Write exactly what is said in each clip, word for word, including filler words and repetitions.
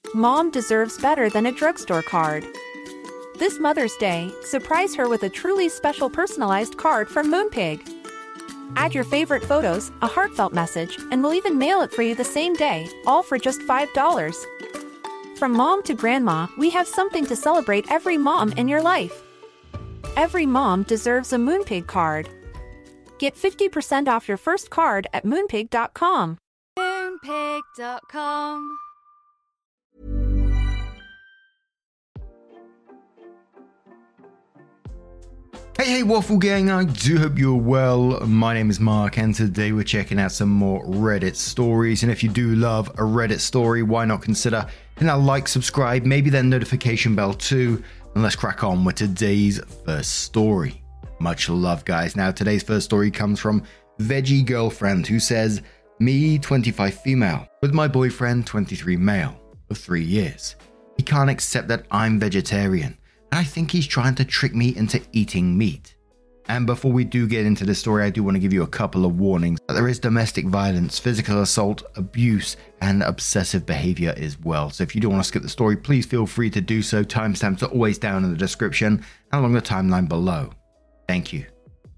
Mom deserves better than a drugstore card. This Mother's Day, surprise her with a truly special personalized card from Moonpig. Add your favorite photos, a heartfelt message, and we'll even mail it for you the same day, all for just five dollars. From mom to grandma, we have something to celebrate every mom in your life. Every mom deserves a Moonpig card. Get fifty percent off your first card at moonpig dot com. moonpig dot com. Hey, hey, Waffle Gang, I do hope you're well. My name is Mark, and today we're checking out some more Reddit stories. And if you do love a Reddit story, why not consider hitting that like, subscribe, maybe that notification bell too, and let's crack on with today's first story. Much love, guys. Now, today's first story comes from Veggie Girlfriend, who says, me, twenty-five female, with my boyfriend, twenty-three male, for three years. He can't accept that I'm vegetarian. And I think he's trying to trick me into eating meat. And before we do get into the story, I do want to give you a couple of warnings that there is domestic violence, physical assault, abuse, and obsessive behavior as well. So if you do want to skip the story, please feel free to do so. Timestamps are always down in the description and along the timeline below. Thank you.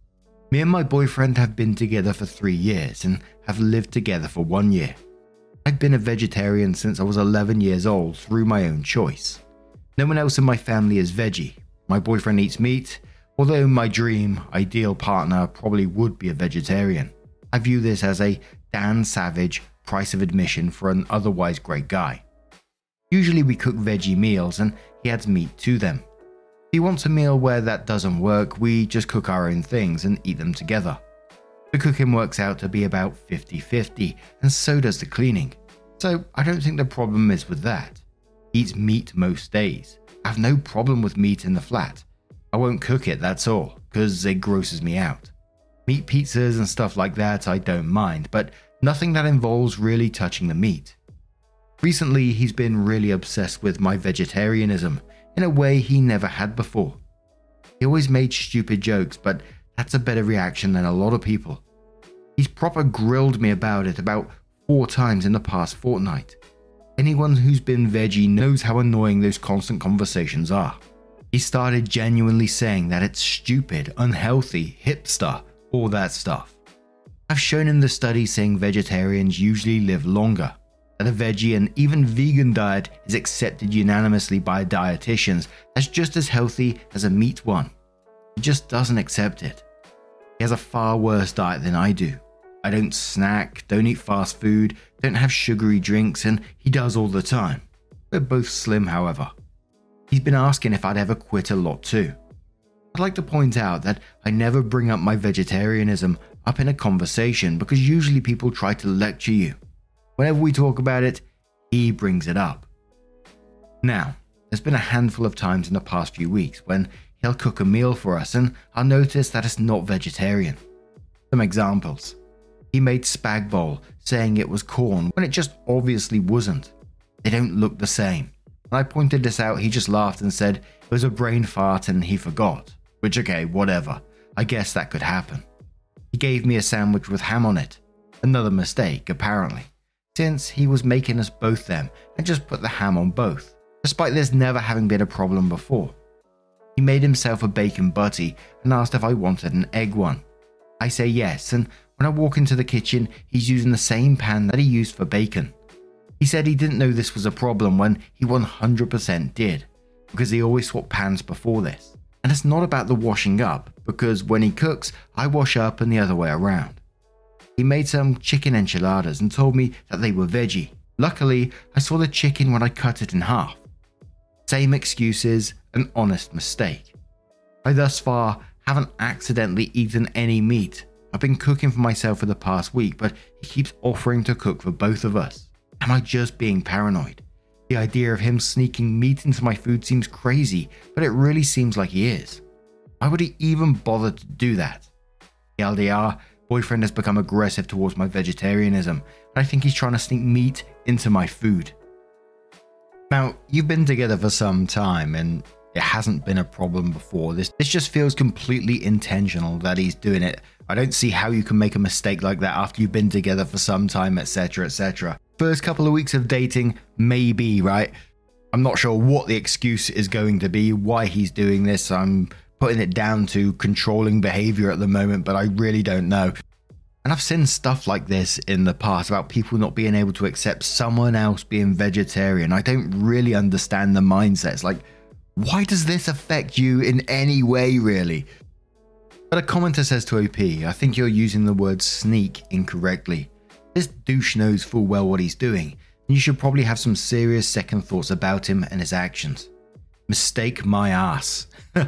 Me and my boyfriend have been together for three years and have lived together for one year. I've been a vegetarian since I was eleven years old through my own choice. No one else in my family is veggie. My boyfriend eats meat, although my dream, ideal partner probably would be a vegetarian. I view this as a Dan Savage price of admission for an otherwise great guy. Usually we cook veggie meals and he adds meat to them. If he wants a meal where that doesn't work, we just cook our own things and eat them together. The cooking works out to be about fifty fifty, and so does the cleaning. So I don't think the problem is with that. He eats meat most days. I have no problem with meat in the flat. I won't cook it, that's all, because it grosses me out. Meat pizzas and stuff like that I don't mind, but nothing that involves really touching the meat. Recently, he's been really obsessed with my vegetarianism in a way he never had before. He always made stupid jokes, but that's a better reaction than a lot of people. He's proper grilled me about it about four times in the past fortnight. Anyone who's been veggie knows how annoying those constant conversations are. He started genuinely saying that it's stupid, unhealthy, hipster, all that stuff. I've shown him the studies saying vegetarians usually live longer, that a veggie and even vegan diet is accepted unanimously by dietitians as just as healthy as a meat one. He just doesn't accept it. He has a far worse diet than I do. I don't snack, don't eat fast food, don't have sugary drinks, and he does all the time. We're both slim, however. He's been asking if I'd ever quit a lot too. I'd like to point out that I never bring up my vegetarianism up in a conversation because usually people try to lecture you. Whenever we talk about it, he brings it up. Now, there's been a handful of times in the past few weeks when he'll cook a meal for us and I'll notice that it's not vegetarian. Some examples. He made spag bowl, saying it was corn when it just obviously wasn't. They don't look the same. When I pointed this out, he just laughed and said it was a brain fart and he forgot. Which, okay, whatever. I guess that could happen. He gave me a sandwich with ham on it. Another mistake, apparently, since he was making us both them and just put the ham on both, despite this never having been a problem before. He made himself a bacon butty and asked if I wanted an egg one. I say yes, and when I walk into the kitchen, he's using the same pan that he used for bacon. He said he didn't know this was a problem when he one hundred percent did, because he always swapped pans before this. And it's not about the washing up, because when he cooks, I wash up and the other way around. He made some chicken enchiladas and told me that they were veggie. Luckily, I saw the chicken when I cut it in half. Same excuses, an honest mistake. I thus far haven't accidentally eaten any meat. I've been cooking for myself for the past week, but he keeps offering to cook for both of us. Am I just being paranoid? The idea of him sneaking meat into my food seems crazy, but it really seems like he is. Why would he even bother to do that? The L D R, boyfriend has become aggressive towards my vegetarianism, and I think he's trying to sneak meat into my food. Now, you've been together for some time, and It hasn't been a problem before. This this just feels completely intentional that he's doing it. I don't see how you can make a mistake like that after you've been together for some time, etc, et cetera. First couple of weeks of dating, maybe, right? I'm not sure what the excuse is going to be, why he's doing this. I'm putting it down to controlling behavior at the moment, but I really don't know. And I've seen stuff like this in the past about people not being able to accept someone else being vegetarian. I don't really understand the mindset. It's like, why does this affect you in any way, really? But a commenter says to O P, I think you're using the word sneak incorrectly. This douche knows full well what he's doing, and you should probably have some serious second thoughts about him and his actions. Mistake my ass.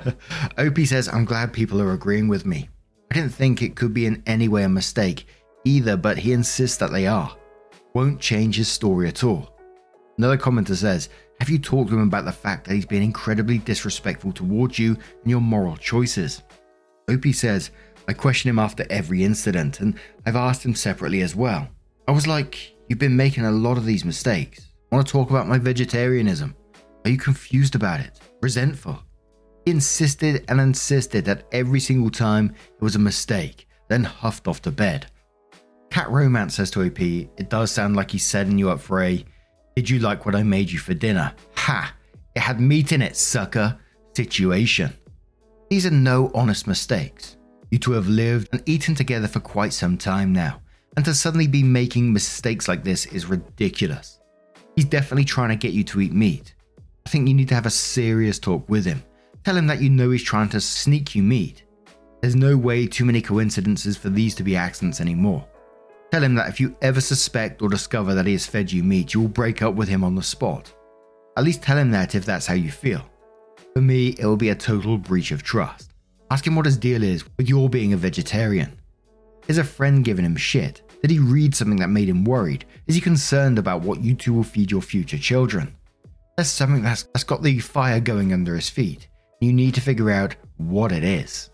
O P says, I'm glad people are agreeing with me. I didn't think it could be in any way a mistake either, but he insists that they are. Won't change his story at all. Another commenter says, have you talked to him about the fact that he's been incredibly disrespectful towards you and your moral choices? O P says, I question him after every incident, and I've asked him separately as well. I was like, you've been making a lot of these mistakes. I want to talk about my vegetarianism. Are you confused about it? Resentful? He insisted and insisted that every single time it was a mistake, then huffed off to bed. Cat Romance says to O P, it does sound like he's setting you up for a, did you like what I made you for dinner? Ha! It had meat in it, sucker! Situation. These are no honest mistakes. You two have lived and eaten together for quite some time now, and to suddenly be making mistakes like this is ridiculous. He's definitely trying to get you to eat meat. I think you need to have a serious talk with him. Tell him that you know he's trying to sneak you meat. There's no way too many coincidences for these to be accidents anymore. Tell him that if you ever suspect or discover that he has fed you meat, you will break up with him on the spot. At least tell him that if that's how you feel. For me, it will be a total breach of trust. Ask him what his deal is with your being a vegetarian. Is a friend giving him shit? Did he read something that made him worried? Is he concerned about what you two will feed your future children? There's something that's, that's got the fire going under his feet. You need to figure out what it is.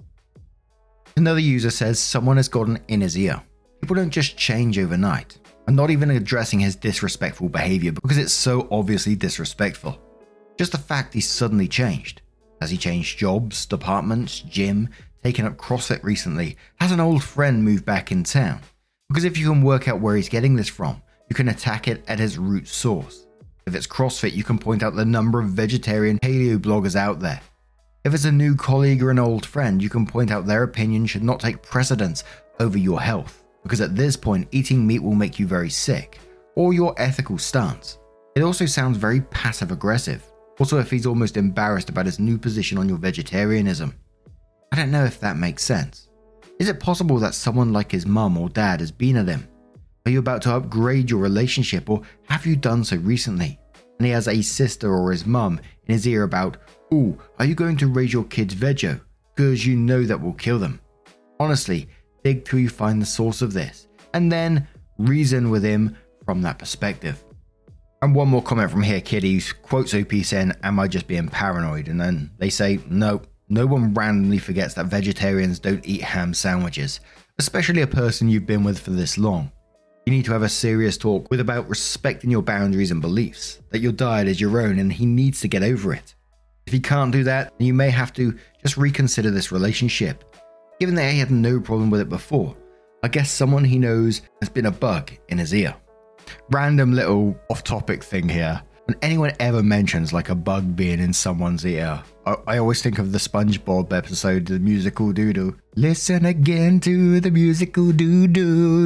Another user says someone has gotten in his ear. People don't just change overnight. I'm not even addressing his disrespectful behavior because it's so obviously disrespectful. Just the fact he's suddenly changed. Has he changed jobs, departments, gym, taken up CrossFit recently? Has an old friend moved back in town? Because if you can work out where he's getting this from, you can attack it at its root source. If it's CrossFit, you can point out the number of vegetarian paleo bloggers out there. If it's a new colleague or an old friend, you can point out their opinion should not take precedence over your health, because at this point, eating meat will make you very sick, or your ethical stance. It also sounds very passive-aggressive. Also, if he's almost embarrassed about his new position on your vegetarianism. I don't know if that makes sense. Is it possible that someone like his mum or dad has been at him? Are you about to upgrade your relationship, or have you done so recently? And he has a sister or his mum in his ear about, ooh, are you going to raise your kids veggie? Because you know that will kill them. Honestly, dig till you find the source of this, and then reason with him from that perspective. And one more comment from here, Kiddies quotes O P saying, am I just being paranoid? And then they say, no, no one randomly forgets that vegetarians don't eat ham sandwiches, especially a person you've been with for this long. You need to have a serious talk with about respecting your boundaries and beliefs, that your diet is your own and he needs to get over it. If he can't do that, then you may have to just reconsider this relationship. Given that he had no problem with it before, I guess someone he knows has been a bug in his ear. Random little off-topic thing here. When anyone ever mentions like a bug being in someone's ear, I, I always think of the SpongeBob episode, the musical doo-doo. Listen again to the musical doo-doo,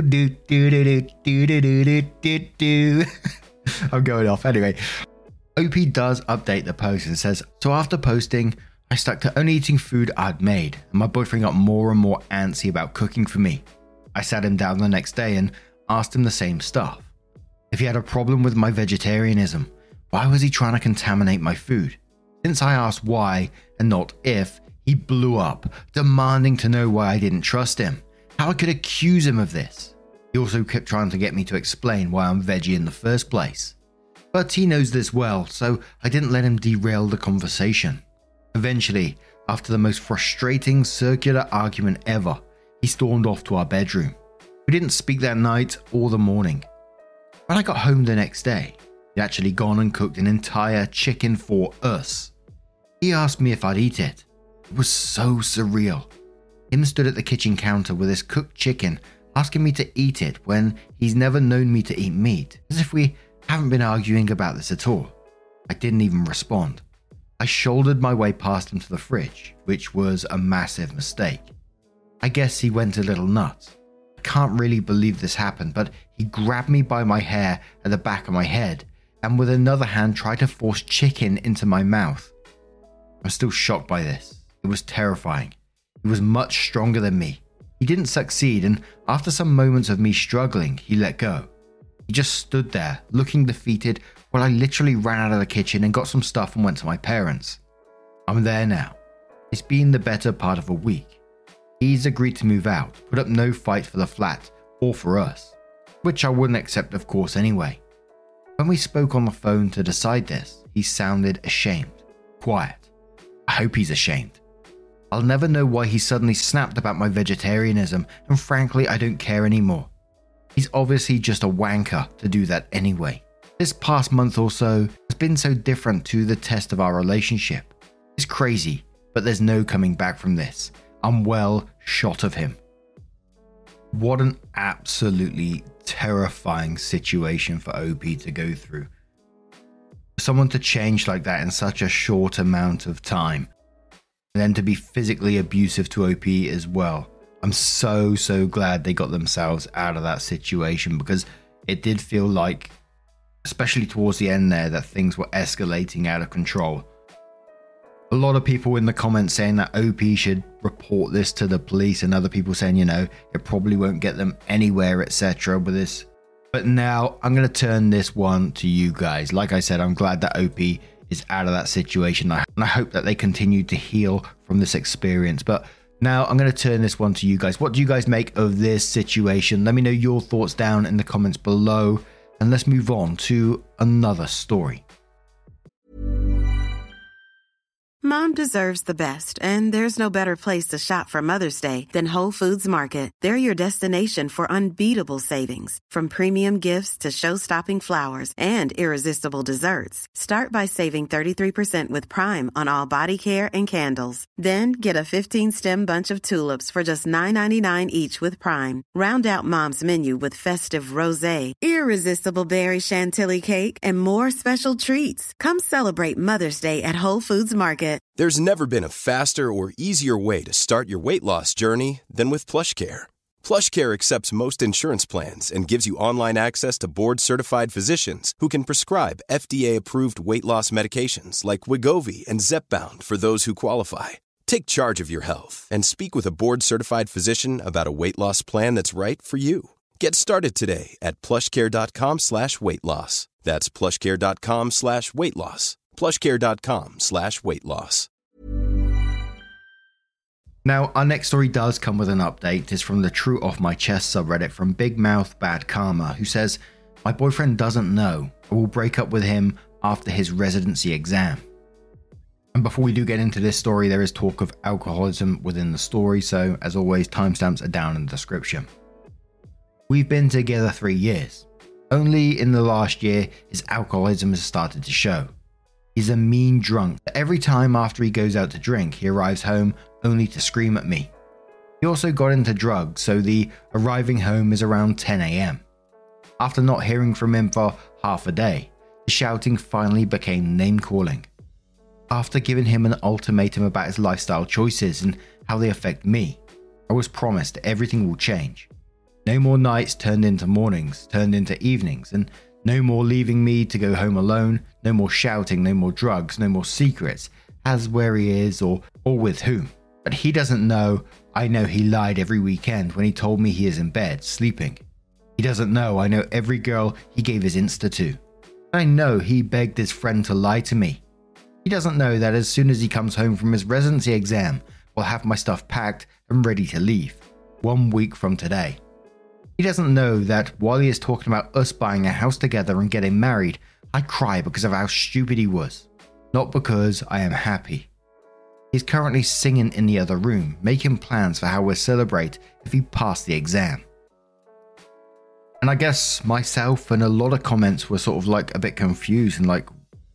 do-do-do-do-do-do-do-do. I'm going off. Anyway, O P does update the post and says, so after posting, I stuck to only eating food I'd made, and my boyfriend got more and more antsy about cooking for me. I sat him down the next day and asked him the same stuff. If he had a problem with my vegetarianism, why was he trying to contaminate my food? Since I asked why and not if, he blew up, demanding to know why I didn't trust him, how I could accuse him of this. He also kept trying to get me to explain why I'm veggie in the first place. But he knows this well, so I didn't let him derail the conversation. Eventually, after the most frustrating circular argument ever, he stormed off to our bedroom. We didn't speak that night or the morning. When I got home the next day, he'd actually gone and cooked an entire chicken for us. He asked me if I'd eat it. It was so surreal. Him stood at the kitchen counter with his cooked chicken, asking me to eat it when he's never known me to eat meat, as if we haven't been arguing about this at all. I didn't even respond. I shouldered my way past him to the fridge, which was a massive mistake. I guess he went a little nuts. I can't really believe this happened, but he grabbed me by my hair at the back of my head and with another hand tried to force chicken into my mouth. I'm still shocked by this. It was terrifying. He was much stronger than me. He didn't succeed, and after some moments of me struggling, he let go. He just stood there, looking defeated, while I literally ran out of the kitchen and got some stuff and went to my parents. I'm there now. It's been the better part of a week. He's agreed to move out, put up no fight for the flat or for us, which I wouldn't accept of course anyway. When we spoke on the phone to decide this, he sounded ashamed, quiet. I hope he's ashamed. I'll never know why he suddenly snapped about my vegetarianism, and frankly I don't care anymore. He's obviously just a wanker to do that anyway. This past month or so has been so different to the test of our relationship. It's crazy, but there's no coming back from this. I'm well shot of him. What an absolutely terrifying situation for O P to go through. For someone to change like that in such a short amount of time, and then to be physically abusive to O P as well. I'm so, so glad they got themselves out of that situation, because it did feel like, especially towards the end there, that things were escalating out of control. A lot of people in the comments saying that O P should report this to the police, and other people saying, you know, it probably won't get them anywhere, et cetera with this. But now I'm going to turn this one to you guys. Like I said, I'm glad that O P is out of that situation, and I hope that they continue to heal from this experience. But now I'm going to turn this one to you guys. What do you guys make of this situation? Let me know your thoughts down in the comments below, and let's move on to another story. Mom deserves the best, and there's no better place to shop for Mother's Day than Whole Foods Market. They're your destination for unbeatable savings, from premium gifts to show-stopping flowers and irresistible desserts. Start by saving thirty-three percent with Prime on all body care and candles. Then get a fifteen-stem bunch of tulips for just nine ninety-nine each with Prime. Round out Mom's menu with festive rosé, irresistible berry chantilly cake, and more special treats. Come celebrate Mother's Day at Whole Foods Market. There's never been a faster or easier way to start your weight loss journey than with PlushCare. PlushCare accepts most insurance plans and gives you online access to board-certified physicians who can prescribe F D A-approved weight loss medications like Wegovy and Zepbound for those who qualify. Take charge of your health and speak with a board-certified physician about a weight loss plan that's right for you. Get started today at plushcare.com slash weight loss. That's plushcare.com slash weight loss. plushcare.com slash weight loss. Now, our next story does come with an update. It's from the True Off My Chest subreddit from Big Mouth Bad Karma, who says, "My boyfriend doesn't know. I will break up with him after his residency exam." And before we do get into this story, there is talk of alcoholism within the story, so as always, timestamps are down in the description. We've been together three years. Only in the last year, his alcoholism has started to show. He's a mean drunk. Every time after he goes out to drink, he arrives home only to scream at me. He also got into drugs, so the arriving home is around ten a.m. After not hearing from him for half a day, the shouting finally became name-calling. After giving him an ultimatum about his lifestyle choices and how they affect me, I was promised everything will change. No more nights turned into mornings, turned into evenings, and no more leaving me to go home alone, no more shouting, no more drugs, no more secrets, as where he is or, or with whom. But he doesn't know I know he lied every weekend when he told me he is in bed, sleeping. He doesn't know I know every girl he gave his Insta to. I know he begged his friend to lie to me. He doesn't know that as soon as he comes home from his residency exam, we'll have my stuff packed and ready to leave, one week from today. He doesn't know that while he is talking about us buying a house together and getting married, I cry because of how stupid he was, not because I am happy. He's currently singing in the other room, making plans for how we'll celebrate if he passed the exam. And I guess myself and a lot of comments were sort of like a bit confused and like,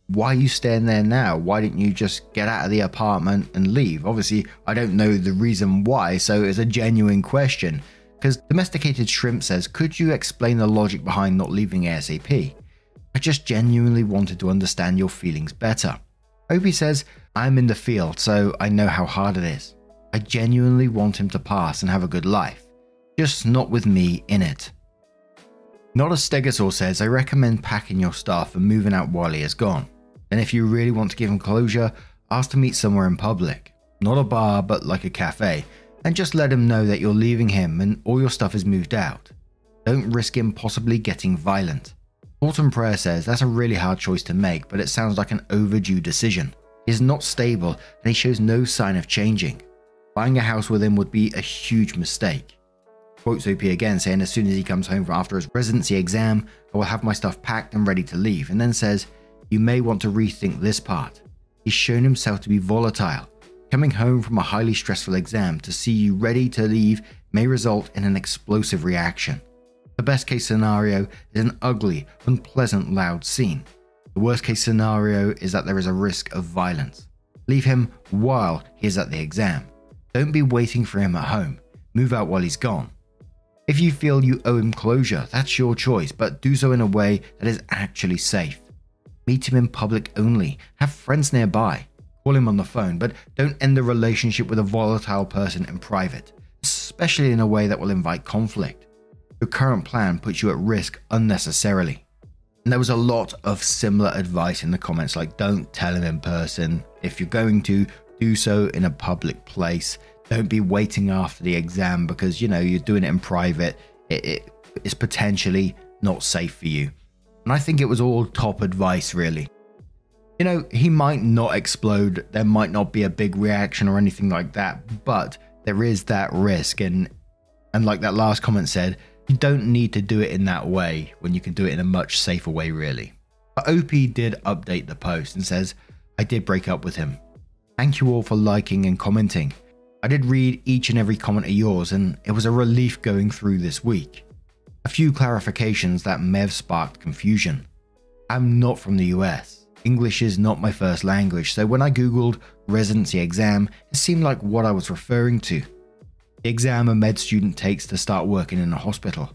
why are you staying there now? Why didn't you just get out of the apartment and leave? Obviously, I don't know the reason why, so it's a genuine question. Because Domesticated Shrimp says, could you explain the logic behind not leaving ASAP? I just genuinely wanted to understand your feelings better. Opie says, I'm in the field, so I know how hard it is. I genuinely want him to pass and have a good life, just not with me in it. Not a Stegosaur says, I recommend packing your stuff and moving out while he is gone. And if you really want to give him closure, ask to meet somewhere in public. Not a bar, but like a cafe. And just let him know that you're leaving him and all your stuff is moved out. Don't risk him possibly getting violent. Autumn Prayer says, that's a really hard choice to make, but it sounds like an overdue decision. He is not stable and he shows no sign of changing. Buying a house with him would be a huge mistake. Quotes O P again, saying as soon as he comes home from after his residency exam, I will have my stuff packed and ready to leave, and then says, you may want to rethink this part. He's shown himself to be volatile. Coming home from a highly stressful exam to see you ready to leave may result in an explosive reaction. The best case scenario is an ugly, unpleasant, loud scene. The worst case scenario is that there is a risk of violence. Leave him while he is at the exam. Don't be waiting for him at home. Move out while he's gone. If you feel you owe him closure, that's your choice, but do so in a way that is actually safe. Meet him in public only. Have friends nearby. Call him on the phone, but don't end the relationship with a volatile person in private, especially in a way that will invite conflict. Your current plan puts you at risk unnecessarily. And there was a lot of similar advice in the comments, like don't tell him in person. If you're going to, do so in a public place. Don't be waiting after the exam because, you know, you're doing it in private. It, it is potentially not safe for you. And I think it was all top advice, really. You know, he might not explode. There might not be a big reaction or anything like that, but there is that risk. And, and like that last comment said, you don't need to do it in that way when you can do it in a much safer way, really. But O P did update the post and says, I did break up with him. Thank you all for liking and commenting. I did read each and every comment of yours and it was a relief going through this week. A few clarifications that may have sparked confusion. I'm not from the U S. English is not my first language, so when I googled residency exam, it seemed like what I was referring to. The exam a med student takes to start working in a hospital.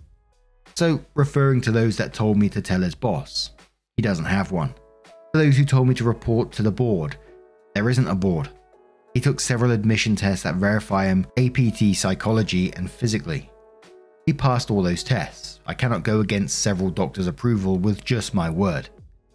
So referring to those that told me to tell his boss. He doesn't have one. For those who told me to report to the board. There isn't a board. He took several admission tests that verify him A P T psychology and physically. He passed all those tests. I cannot go against several doctors' approval with just my word.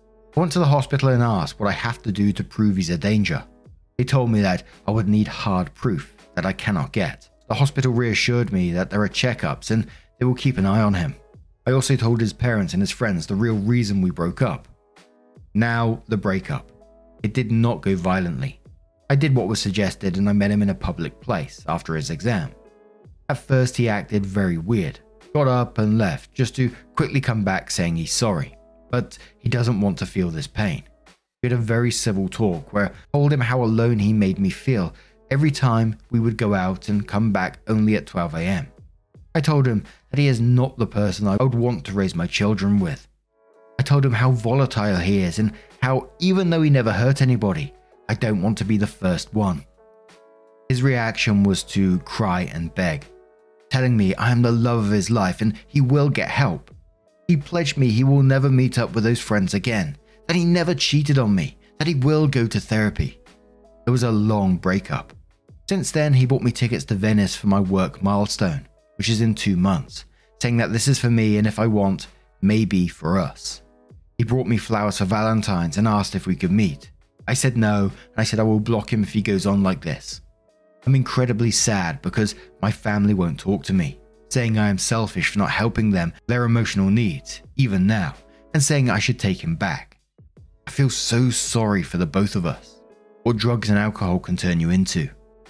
I went to the hospital and asked what I have to do to prove he's a danger. They told me that I would need hard proof that I cannot get. The hospital reassured me that there are checkups and they will keep an eye on him. I also told his parents and his friends the real reason we broke up. Now, the breakup. It did not go violently. I did what was suggested and I met him in a public place after his exam. At first he acted very weird, got up and left just to quickly come back saying he's sorry, but he doesn't want to feel this pain. We had a very civil talk where I told him how alone he made me feel every time we would go out and come back only at twelve a m. I told him that he is not the person I would want to raise my children with. I told him how volatile he is and how even though he never hurt anybody, I don't want to be the first one. His reaction was to cry and beg, telling me I am the love of his life and he will get help. He pledged me he will never meet up with those friends again, that he never cheated on me, that he will go to therapy. It was a long breakup. Since then, he bought me tickets to Venice for my work milestone, which is in two months, saying that this is for me and if I want, maybe for us. He brought me flowers for Valentine's and asked if we could meet. I said no, and I said I will block him if he goes on like this. I'm incredibly sad because my family won't talk to me, saying I am selfish for not helping them their emotional needs, even now, and saying I should take him back. I feel so sorry for the both of us. What drugs and alcohol can turn you into.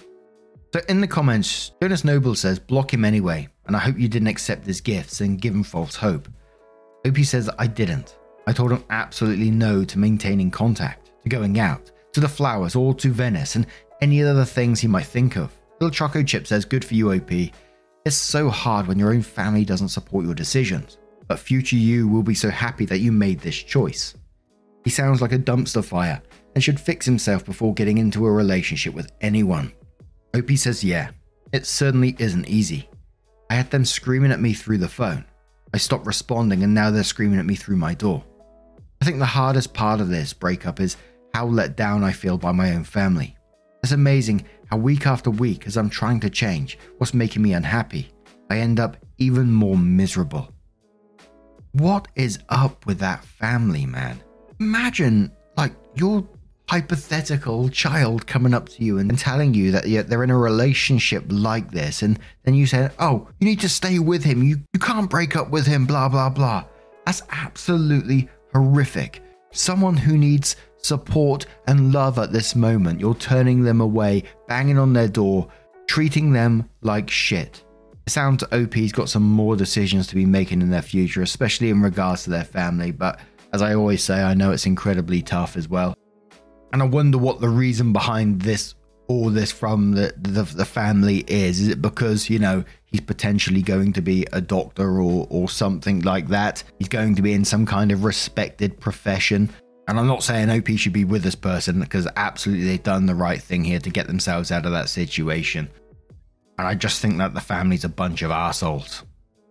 So in the comments, Jonas Noble says, block him anyway, and I hope you didn't accept his gifts and give him false hope. Hope he says I didn't. I told him absolutely no to maintaining contact, to going out, to the flowers, or to Venice, and any other things he might think of. Little Choco Chip says, good for you, O P. It's so hard when your own family doesn't support your decisions, but future you will be so happy that you made this choice. He sounds like a dumpster fire and should fix himself before getting into a relationship with anyone. Opie says yeah, it certainly isn't easy. I had them screaming at me through the phone. I stopped responding and now they're screaming at me through my door. I think the hardest part of this breakup is how let down I feel by my own family. It's amazing how week after week, as I'm trying to change what's making me unhappy, I end up even more miserable. What is up with that family, man? Imagine, like, your hypothetical child coming up to you and telling you that they're in a relationship like this, and then you say, oh, you need to stay with him, you, you can't break up with him, blah, blah, blah. That's absolutely horrific. Someone who needs support and love at this moment, you're turning them away, banging on their door, treating them like shit. It sounds O P's got some more decisions to be making in their future, especially in regards to their family, but as I always say, I know it's incredibly tough as well. And I wonder what the reason behind this, all this from the, the, the family is. Is it because, you know, he's potentially going to be a doctor or, or something like that? He's going to be in some kind of respected profession. And I'm not saying O P should be with this person, because absolutely they've done the right thing here to get themselves out of that situation. And I just think that the family's a bunch of assholes.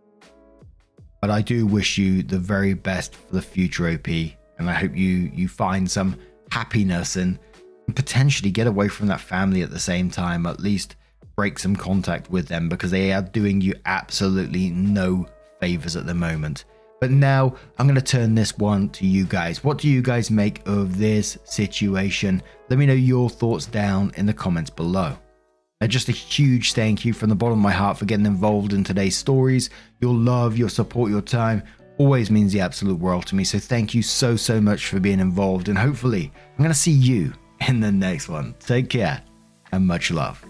But I do wish you the very best for the future, O P. And I hope you, you find some happiness and potentially get away from that family at the same time. At least break some contact with them, because they are doing you absolutely no favors at the moment. But now I'm going to turn this one to you guys. What do you guys make of this situation? Let me know your thoughts down in the comments below. And just a huge thank you from the bottom of my heart for getting involved in today's stories. Your love, your support, your time always means the absolute world to me. So thank you so, so much for being involved. And hopefully I'm going to see you in the next one. Take care and much love.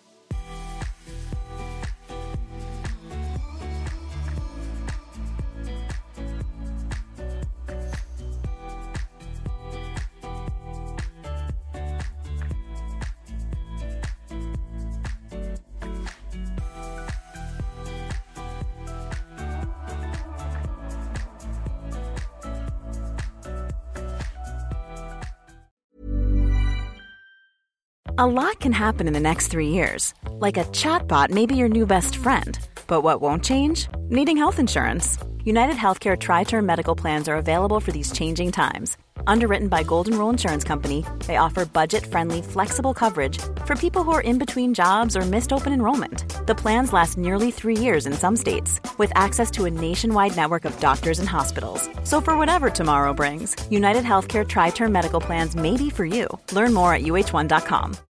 A lot can happen in the next three years. Like a chatbot may be your new best friend. But what won't change? Needing health insurance. United Healthcare Tri-Term Medical Plans are available for these changing times. Underwritten by Golden Rule Insurance Company, they offer budget-friendly, flexible coverage for people who are in between jobs or missed open enrollment. The plans last nearly three years in some states, with access to a nationwide network of doctors and hospitals. So for whatever tomorrow brings, United Healthcare Tri-Term Medical Plans may be for you. Learn more at U H one dot com.